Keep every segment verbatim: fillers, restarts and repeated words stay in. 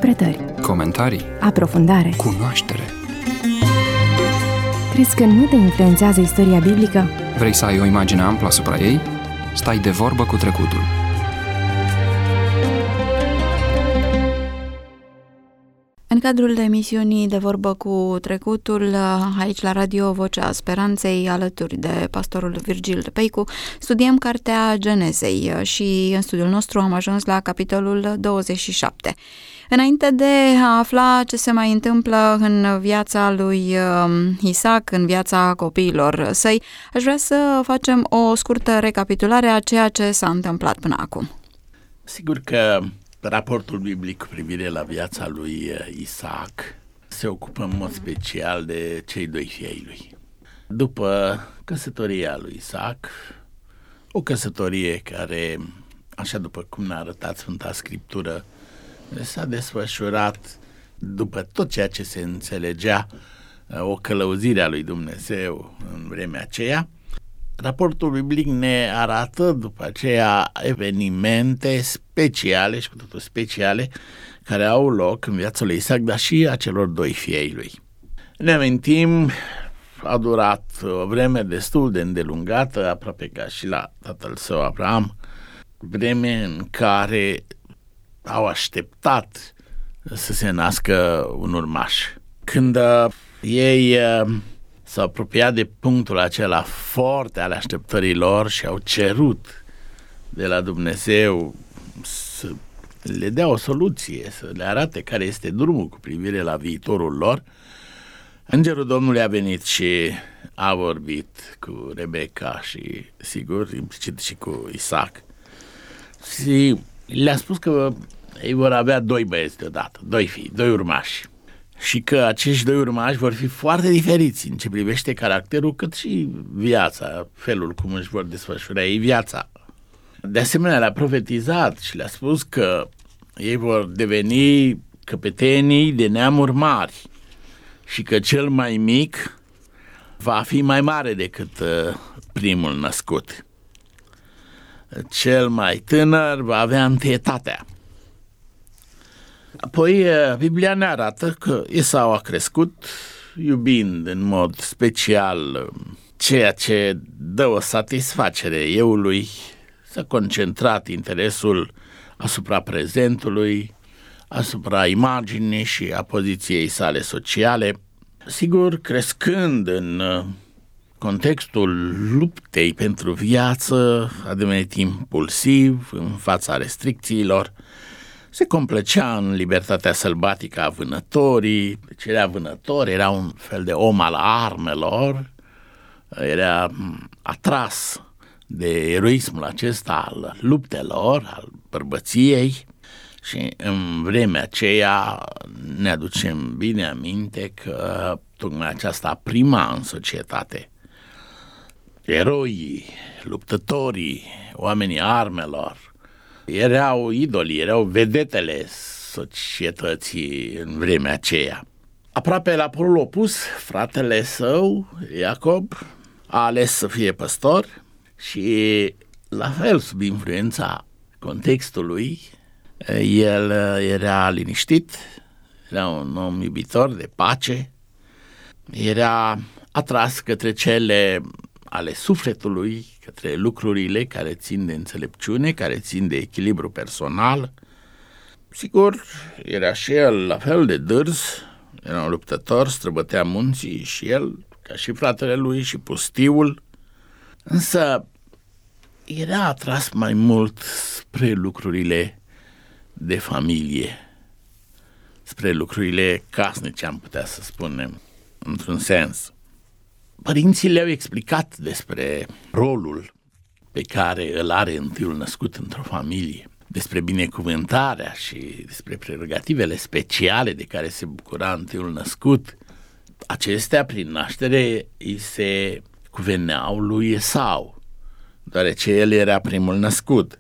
Interpretări, comentarii, aprofundare, cunoaștere. Crezi că nu te influențează istoria biblică? Vrei să ai o imagine amplă asupra ei? Stai de vorbă cu trecutul. În cadrul emisiunii De vorbă cu trecutul, aici la Radio Vocea Speranței, alături de pastorul Virgil Peicu, studiem cartea Genezei și în studiul nostru am ajuns la capitolul douăzeci și șapte. Înainte de a afla ce se mai întâmplă în viața lui Isaac, în viața copiilor săi, aș vrea să facem o scurtă recapitulare a ceea ce s-a întâmplat până acum. Sigur că raportul biblic cu privire la viața lui Isaac se ocupă în mod special de cei doi fii ai lui. După căsătoria lui Isaac, o căsătorie care, așa după cum ne-a arătat Sfânta Scriptură, s-a desfășurat după tot ceea ce se înțelegea o călăuzire a lui Dumnezeu în vremea aceea. Raportul biblic ne arată după aceea evenimente speciale și cu totul speciale care au loc în viața lui Isaac, dar și a celor doi fii ai lui. Ne amintim, a durat o vreme destul de îndelungată, aproape ca și la tatăl său Avram, vreme în care au așteptat să se nască un urmaș. Când uh, ei uh, s-au apropiat de punctul acela foarte al așteptărilor și au cerut de la Dumnezeu să le dea o soluție, să le arate care este drumul cu privire la viitorul lor, Îngerul Domnului a venit și a vorbit cu Rebecca și, sigur, implicit și cu Isaac. Și le-a spus că ei vor avea doi băieți deodată, doi fii, doi urmași. Și că acești doi urmași vor fi foarte diferiți în ce privește caracterul, cât și viața, felul cum își vor desfășura ei viața. De asemenea, le-a profetizat și le-a spus că ei vor deveni căpetenii de neamuri mari și că cel mai mic va fi mai mare decât uh, primul născut. Cel mai tânăr va avea întâietatea. Apoi, Biblia ne arată că Esau a crescut iubind în mod special ceea ce dă o satisfacere eului, s-a concentrat interesul asupra prezentului, asupra imaginii și a poziției sale sociale. Sigur, crescând în contextul luptei pentru viață, a devenit impulsiv în fața restricțiilor, se complăcea în libertatea sălbatică a vânătorii, deci era vânător, era un fel de om al armelor, era atras de eroismul acesta al luptelor, al bărbăției și în vremea aceea ne aducem bine aminte că tocmai aceasta prima în societate. Eroii, luptătorii, oamenii armelor erau idoli, erau vedetele societății în vremea aceea. Aproape la polul opus, fratele său, Iacob, a ales să fie păstor și, la fel, sub influența contextului, el era liniștit, era un om iubitor de pace, era atras către cele ale sufletului, către lucrurile care țin de înțelepciune, care țin de echilibru personal. Sigur, era și el la fel de dârz, era un luptător, străbătea munții și el, ca și fratele lui și pustiul, însă era atras mai mult spre lucrurile de familie, spre lucrurile casnice, am putea să spunem, într-un sens. Părinții le-au explicat despre rolul pe care îl are întâiul născut într-o familie, despre binecuvântarea și despre prerogativele speciale de care se bucura întâiul născut. Acestea, prin naștere, îi se cuveneau lui Esau, deoarece el era primul născut.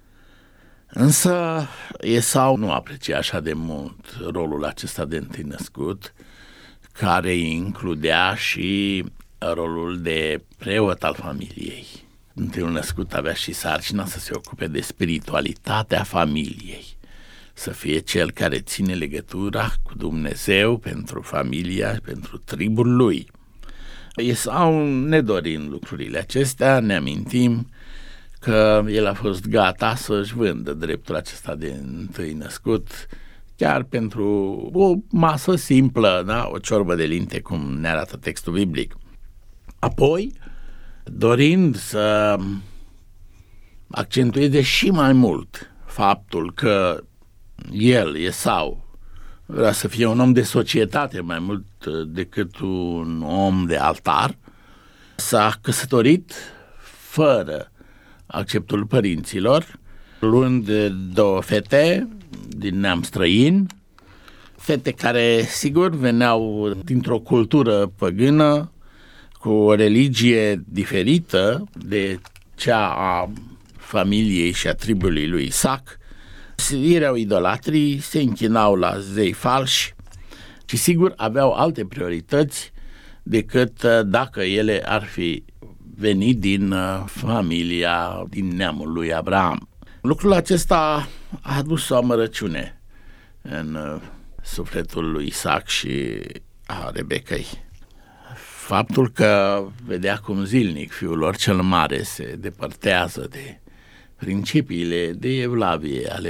Însă Esau nu aprecia așa de mult rolul acesta de întâi născut, care includea și rolul de preot al familiei. Întâiul născut avea și sarcina să se ocupe de spiritualitatea familiei, să fie cel care ține legătura cu Dumnezeu pentru familia, pentru tribul lui. Esau, nedorind lucrurile acestea, ne amintim că el a fost gata să-și vândă dreptul acesta de întâi născut, chiar pentru o masă simplă, da? O ciorbă de linte, cum ne arată textul biblic. Apoi, dorind să accentueze și mai mult faptul că el, Esau, vrea să fie un om de societate mai mult decât un om de altar, s-a căsătorit fără acceptul părinților, luând două fete din neam străin, fete care, sigur, veneau dintr-o cultură păgână, cu o religie diferită de cea a familiei și a tribului lui Isaac. Erau idolatrii, se închinau la zei falși și, sigur, aveau alte priorități decât dacă ele ar fi venit din familia, din neamul lui Abraham. Lucrul acesta a adus o amărăciune în sufletul lui Isaac și a Rebecăi. Faptul că vedea cum zilnic fiul lor cel mare se depărtează de principiile de evlavie ale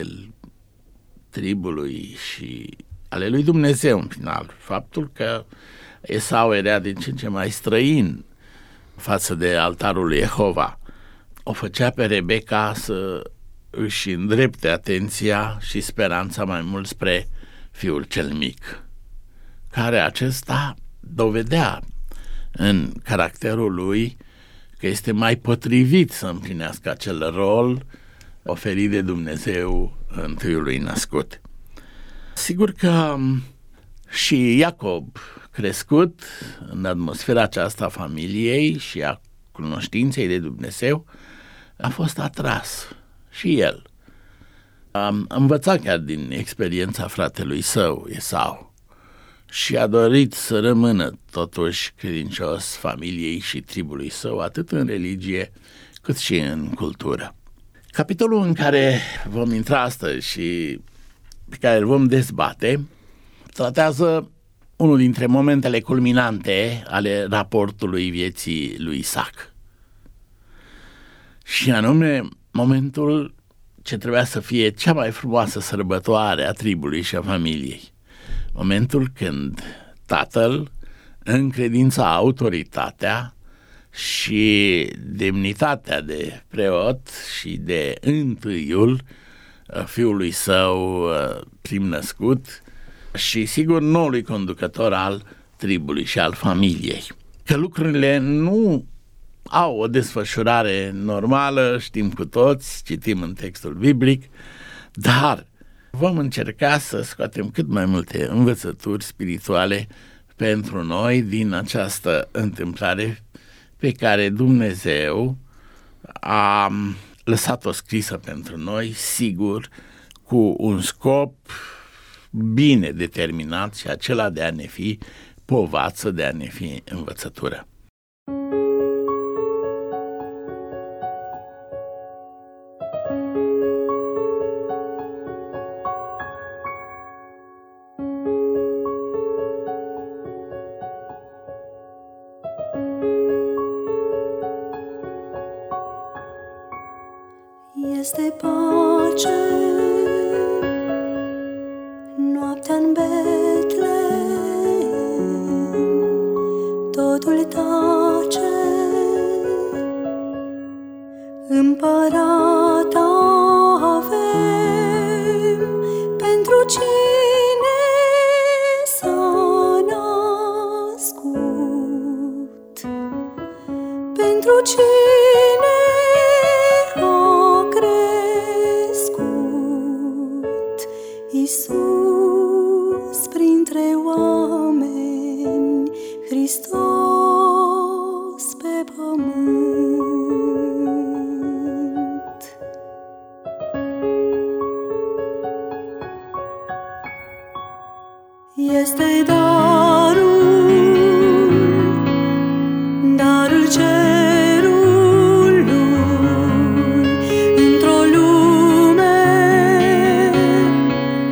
tribului și ale lui Dumnezeu în final. Faptul că Esau era din ce în ce mai străin față de altarul lui Jehova o făcea pe Rebecca să își îndrepte atenția și speranța mai mult spre fiul cel mic, care acesta dovedea în caracterul lui că este mai potrivit să împlinească acel rol oferit de Dumnezeu întâiului născut. Sigur că și Iacob, crescut în atmosfera aceasta a familiei și a cunoștinței de Dumnezeu, a fost atras și el. Am învățat chiar din experiența fratelui său, Esau, și a dorit să rămână totuși credincios familiei și tribului său, atât în religie cât și în cultură. Capitolul în care vom intra astăzi și pe care îl vom dezbate tratează unul dintre momentele culminante ale raportului vieții lui Isaac, și anume momentul ce trebuia să fie cea mai frumoasă sărbătoare a tribului și a familiei. Momentul când tatăl încredința autoritatea și demnitatea de preot și de întâiul fiului său prim născut și, sigur, noului conducător al tribului și al familiei. Că lucrurile nu au o desfășurare normală, știm cu toți, citim în textul biblic, dar vom încerca să scoatem cât mai multe învățături spirituale pentru noi din această întâmplare pe care Dumnezeu a lăsat-o scrisă pentru noi, sigur, cu un scop bine determinat, și acela de a ne fi povață, de a ne fi învățătură. Este pace noaptea-n Betlehem, totul tace, împărat avem, pentru cine s-a născut, pentru cine Iisus printre oameni, Hristos pe pământ. Este darul, darul cerului, într-o lume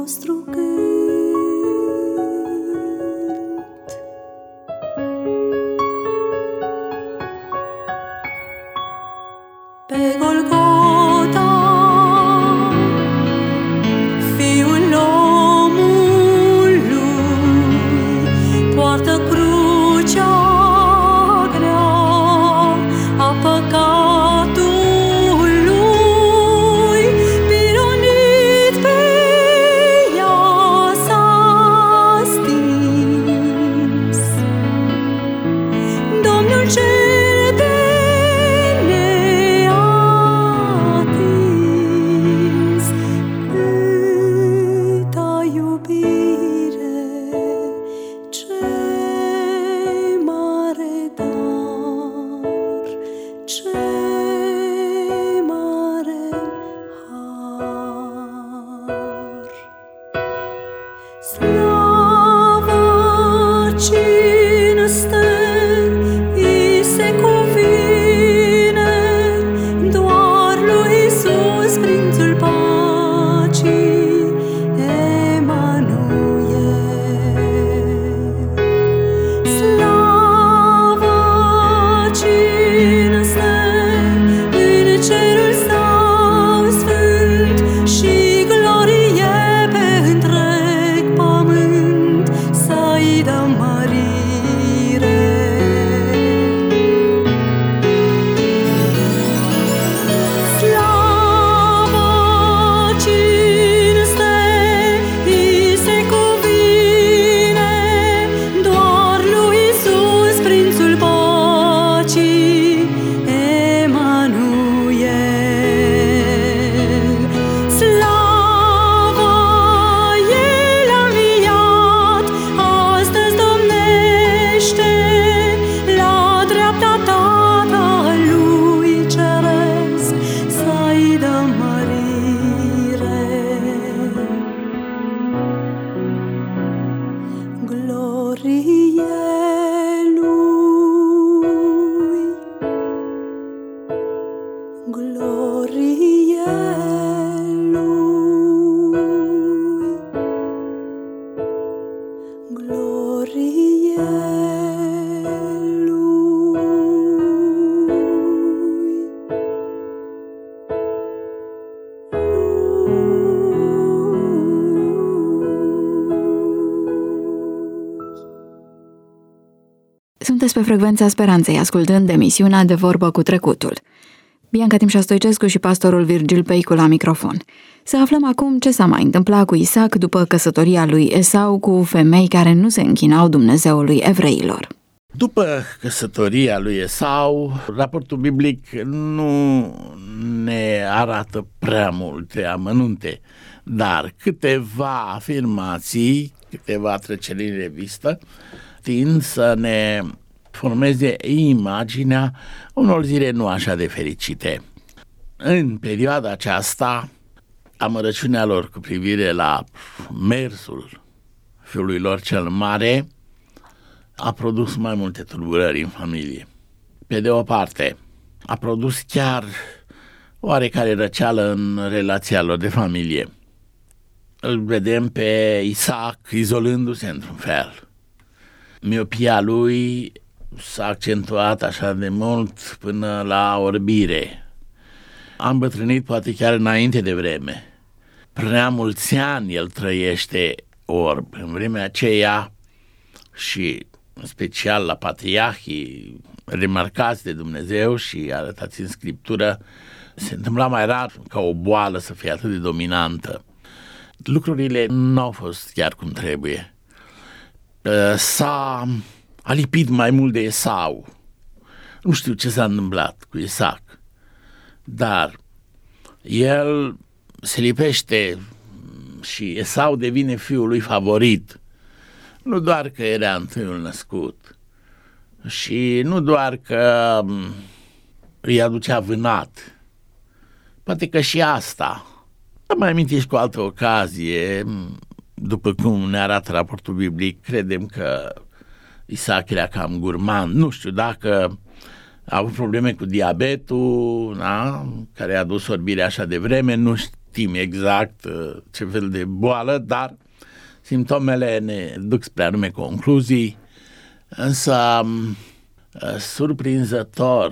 nostru cânt. Pe Golgota, Fiul omului poartă crucea grea a păcatului, pironit pe ea s-a stins. Domnul cel de neatins, câta iubire, ce mare dar, ce mare har. Slavă, cinste, îi se cuvine doar lui Iisus, Prințul Pacii, Emanuel. Slavă, cinste, în cerul său sfânt și glorie pe întreg pământ, să-i dăm mărire. Slavă, cinste, îi se cuvine doar lui Iisus, Prințul Pacii, Emanuel. Slavă, El a înviat, astăzi domnește la dreapta Tatălui Ceresc, să-i dăm mărire. Glorie Lui, glorie Lui, glorie Sunteți pe Frecvența Speranței, ascultând emisiunea De Vorbă cu Trecutul. Bianca Timșa Stoicescu și pastorul Virgil Peicu la microfon. Să aflăm acum ce s-a mai întâmplat cu Isaac după căsătoria lui Esau cu femei care nu se închinau Dumnezeului evreilor. După căsătoria lui Esau, raportul biblic nu ne arată prea multe amănunte, dar câteva afirmații, câteva treceri în revistă, tind să ne formeze imaginea unor zile nu așa de fericite. În perioada aceasta, amărăciunea lor cu privire la mersul fiului lor cel mare a produs mai multe tulburări în familie. Pe de o parte, a produs chiar oarecare răceală în relația lor de familie. Îl vedem pe Isaac izolându-se într-un fel. Miopia lui s-a accentuat așa de mult până la orbire. A îmbătrânit poate chiar înainte de vreme. Prea mulți ani el trăiește orb. În vremea aceea și în special la patriarhii remarcați de Dumnezeu și arătați în Scriptură, se întâmpla mai rar ca o boală să fie atât de dominantă. Lucrurile nu au fost chiar cum trebuie. S-a alipit mai mult de Esau. Nu știu ce s-a întâmplat cu Isaac, dar el se lipește și Esau devine fiul lui favorit. Nu doar că era întâiul născut și nu doar că îi aducea vânat, poate că și asta. Mai amintiți cu altă ocazie, după cum ne arată raportul biblic, credem că Isaac era cam gurmand. Nu știu dacă a avut probleme cu diabetul, da? Care a dus orbirea așa de vreme, nu știm exact ce fel de boală, dar simptomele ne duc spre anume concluzii, însă surprinzător,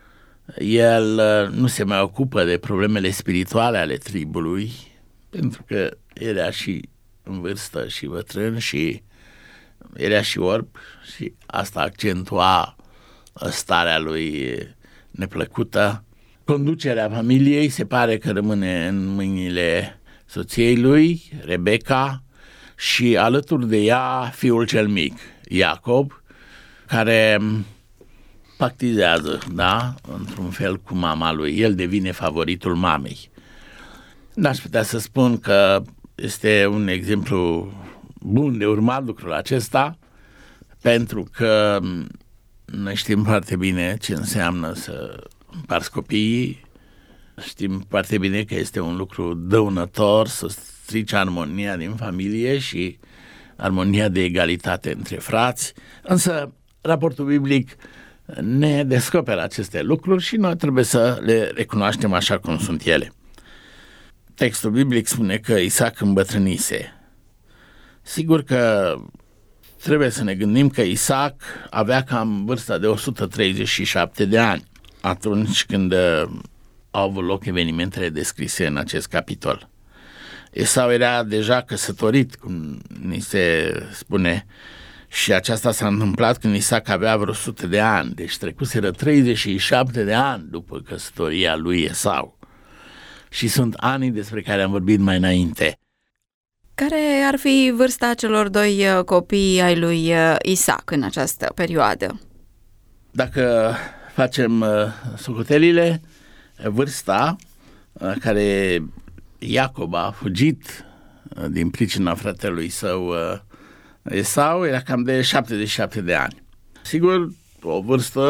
el nu se mai ocupă de problemele spirituale ale tribului, pentru că era și în vârstă și bătrân și era și orb și asta accentua starea lui neplăcută. Conducerea familiei se pare că rămâne în mâinile soției lui, Rebecca, și alături de ea fiul cel mic, Iacob, care pactizează, da, într-un fel cu mama lui. El devine favoritul mamei. N-aș putea să spun că este un exemplu bun de urmat lucrul acesta, pentru că noi știm foarte bine ce înseamnă să împarți copiii, știm foarte bine că este un lucru dăunător să strici armonia din familie și armonia de egalitate între frați, însă raportul biblic ne descoperă aceste lucruri și noi trebuie să le recunoaștem așa cum sunt ele. Textul biblic spune că Isaac îmbătrânise. Sigur că trebuie să ne gândim că Isaac avea cam vârsta de o sută treizeci și șapte de ani atunci când au avut loc evenimentele descrise în acest capitol. Esau era deja căsătorit, cum ni se spune, și aceasta s-a întâmplat când Isaac avea vreo o sută de ani, deci trecuseră treizeci și șapte de ani după căsătoria lui Esau. Și sunt anii despre care am vorbit mai înainte. Care ar fi vârsta celor doi copii ai lui Isaac în această perioadă? Dacă facem socotelile, vârsta care Iacob a fugit din pricina fratelui său Esau era cam de șaptezeci și șapte de ani. Sigur, o vârstă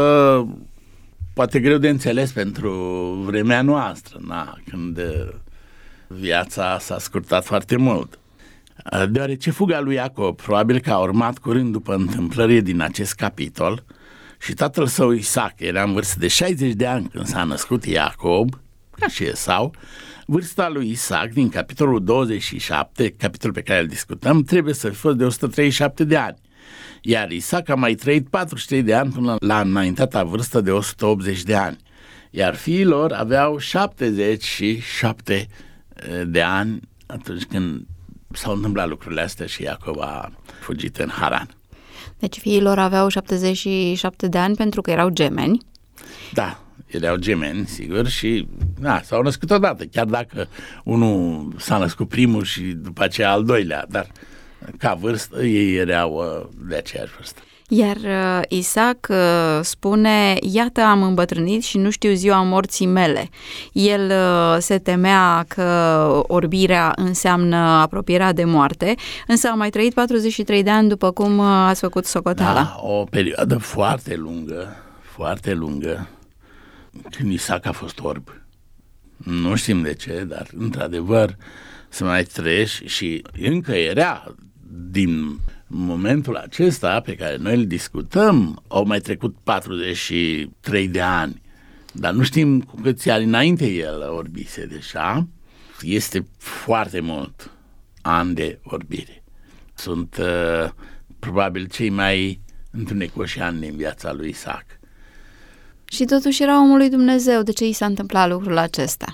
poate greu de înțeles pentru vremea noastră, na, când viața s-a scurtat foarte mult. Deoarece fuga lui Iacob probabil că a urmat curând după întâmplările din acest capitol și tatăl său Isaac era în vârstă de șaizeci de ani când s-a născut Iacob, ca și Esau, vârsta lui Isaac din capitolul douăzeci și șapte, capitolul pe care îl discutăm, trebuie să fi fost de o sută treizeci și șapte de ani. Iar Isaac a mai trăit patruzeci și trei de ani până la înaintata vârstă de o sută optzeci de ani. Iar fiii lor aveau șaptezeci și șapte de ani atunci când s-au întâmplat lucrurile astea și Iacob a fugit în Haran. Deci fiii lor aveau șaptezeci și șapte de ani pentru că erau gemeni. Da, erau gemeni, sigur, și na, s-au născut odată, chiar dacă unul s-a născut primul și după aceea al doilea, dar ca vârstă ei erau de aceeași vârstă. Iar uh, Isaac uh, spune, iată am îmbătrânit și nu știu ziua morții mele. El uh, se temea că orbirea înseamnă apropierea de moarte, însă a mai trăit patruzeci și trei de ani după cum uh, ați făcut socoteala. Da, o perioadă foarte lungă, foarte lungă, când Isaac a fost orb. Nu știm de ce, dar într-adevăr să mai trăiești și încă era din momentul acesta pe care noi îl discutăm, au mai trecut patruzeci și trei de ani, dar nu știm cu câți ani înainte el orbise deja. Este foarte mult ani de orbire. Sunt uh, probabil cei mai întunecoși ani din viața lui Isaac. Și totuși era omul lui Dumnezeu. De ce i s-a întâmplat lucrul acesta?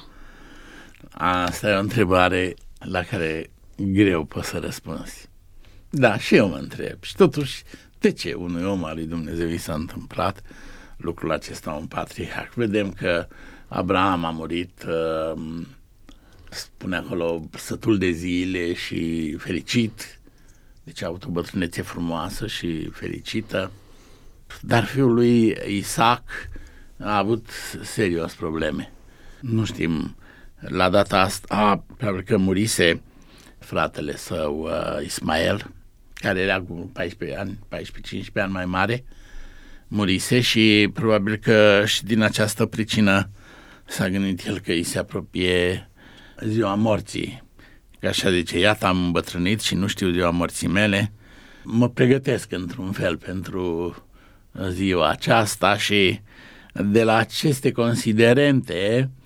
Asta e o întrebare la care greu poți să răspunzi. Da, și eu mă întreb. Și totuși, de ce unui om al lui Dumnezeu i s-a întâmplat lucrul acesta, un patriarh? Vedem că Abraham a murit, uh, spune acolo, sătul de zile și fericit. Deci a avut o bătrânețe frumoasă și fericită. Dar fiul lui Isaac a avut serios probleme. Nu știm, la data asta, a, probabil că murise fratele său uh, Ismael, care era cu paisprezece ani, paisprezece cincisprezece ani mai mare, murise și probabil că și din această pricină s-a gândit el că îi se apropie ziua morții. Că așa zice, iată am îmbătrânit și nu știu ziua morții mele, mă pregătesc într-un fel pentru ziua aceasta și de la aceste considerente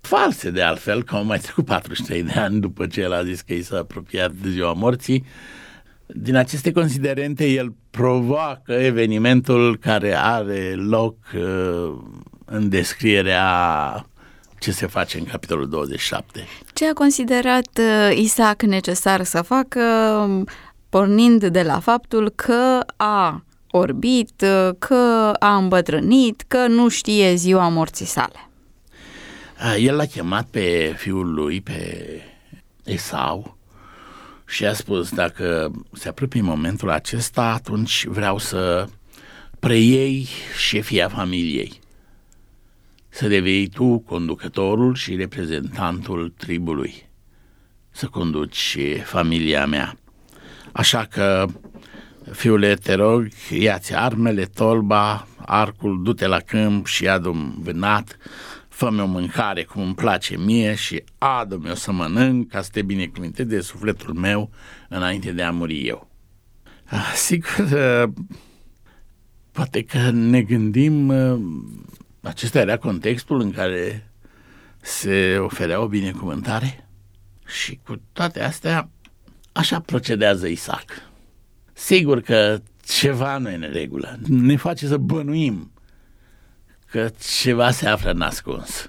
false de altfel, că au mai trecut patruzeci și trei de ani după ce el a zis că i s-a apropiat de ziua morții. Din aceste considerente, el provoacă evenimentul care are loc uh, în descrierea ce se face în capitolul douăzeci și șapte. Ce a considerat uh, Isaac necesar să facă, pornind de la faptul că a orbit, uh, că a îmbătrânit, că nu știe ziua morții sale? Uh, el l-a chemat pe fiul lui, pe Esau, și a spus: dacă se apropie momentul acesta, atunci vreau să preiei șefia familiei, să devii tu conducătorul și reprezentantul tribului, să conduci familia mea. Așa că, fiule, te rog, ia-ți armele, tolba, arcul, du-te la câmp și adu-mi vânat, fă-mi o mâncare cum îmi place mie și adu-mi o să mănânc, ca să te binecuvântez de sufletul meu înainte de a muri eu. Sigur, poate că ne gândim, acesta era contextul în care se oferea o binecuvântare și cu toate astea așa procedează Isaac. Sigur că ceva nu e în regulă, ne face să bănuim că ceva se află nascuns.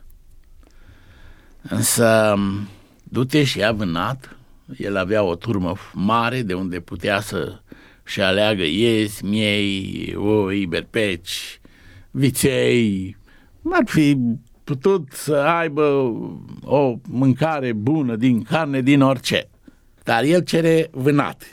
Însă, du-te și ia vânat. El avea o turmă mare de unde putea să-și aleagă iezi, miei, oi, berpeci, viței. Ar fi putut să aibă o mâncare bună din carne, din orice. Dar el cere vânat.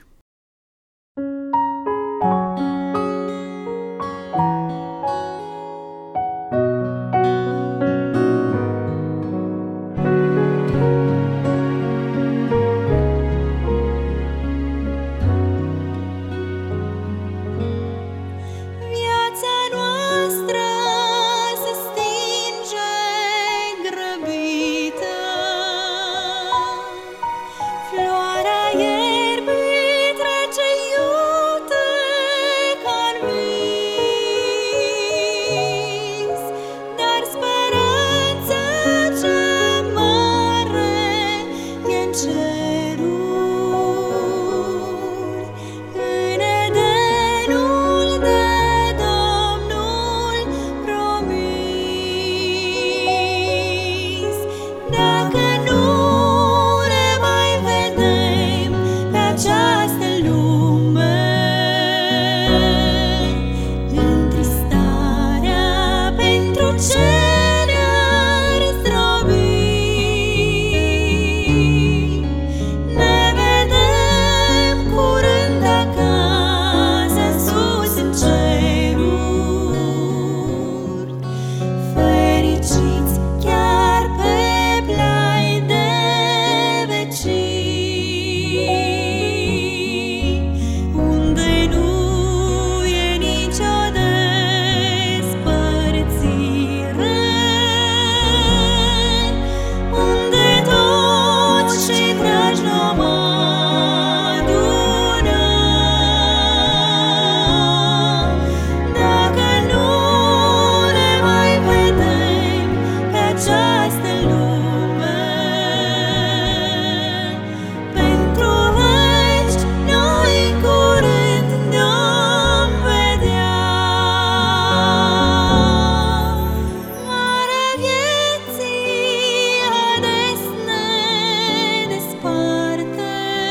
Desparte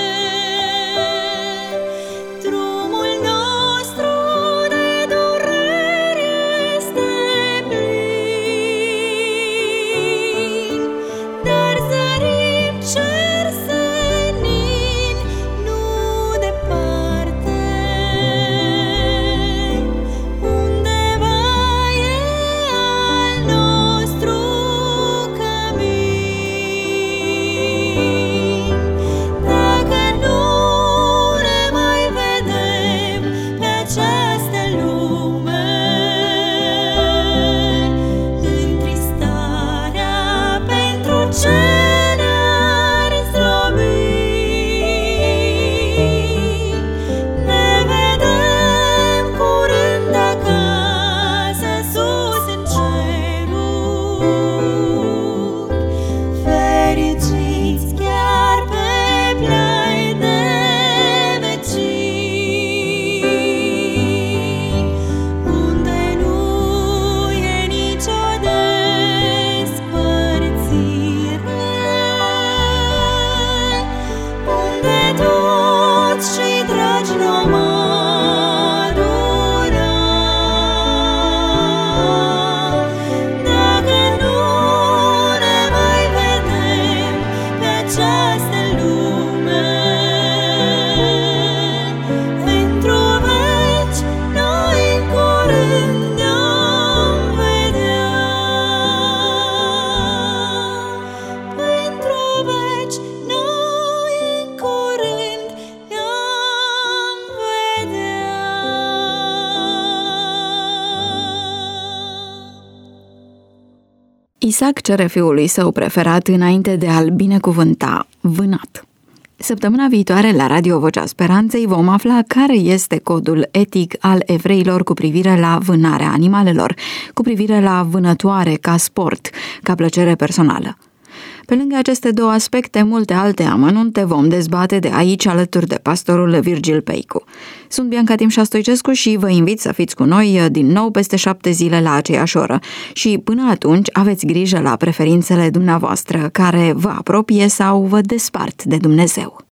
Isaac cere fiului său preferat înainte de a-l binecuvânta, vânat. Săptămâna viitoare, la Radio Vocea Speranței, vom afla care este codul etic al evreilor cu privire la vânarea animalelor, cu privire la vânătoare ca sport, ca plăcere personală. Pe lângă aceste două aspecte, multe alte amănunte vom dezbate de aici alături de pastorul Virgil Peicu. Sunt Bianca Timșa Stoicescu și vă invit să fiți cu noi din nou peste șapte zile la aceeași oră. Și până atunci aveți grijă la preferințele dumneavoastră care vă apropie sau vă despart de Dumnezeu.